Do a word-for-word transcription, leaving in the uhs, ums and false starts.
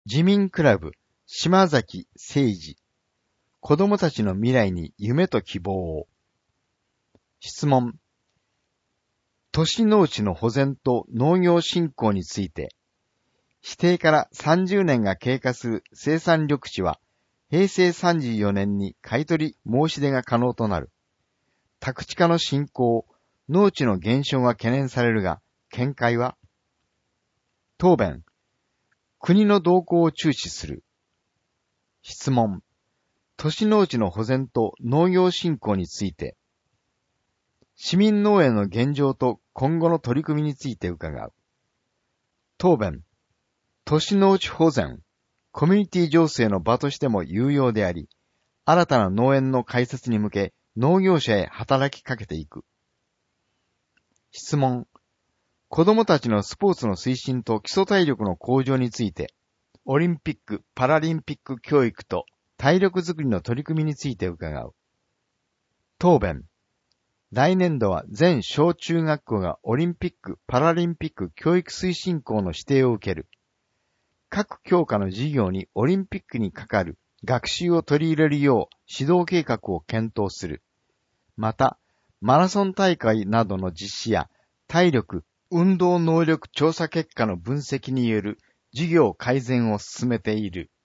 自民クラブ、島崎誠二。子供たちの未来に夢と希望を。質問。都市農地の保全と農業振興について、指定からさんじゅうねんが経過する生産緑地は、へいせいさんじゅうよねんに買取申し出が可能となる。宅地化の進行、農地の減少が懸念されるが、見解は？答弁。国の動向を注視する。質問。都市農地の保全と農業振興について、市民農園の現状と今後の取り組みについて伺う。答弁。都市農地保全、コミュニティ情勢の場としても有用であり、新たな農園の開設に向け農業者へ働きかけていく。質問。子供たちのスポーツの推進と基礎体力の向上について、オリンピック・パラリンピック教育と体力づくりの取り組みについて伺う。答弁。来年度は全小中学校がオリンピック・パラリンピック教育推進校の指定を受ける。各教科の授業にオリンピックにかかる学習を取り入れるよう指導計画を検討する。また、マラソン大会などの実施や体力、運動能力調査結果の分析による授業改善を進めている。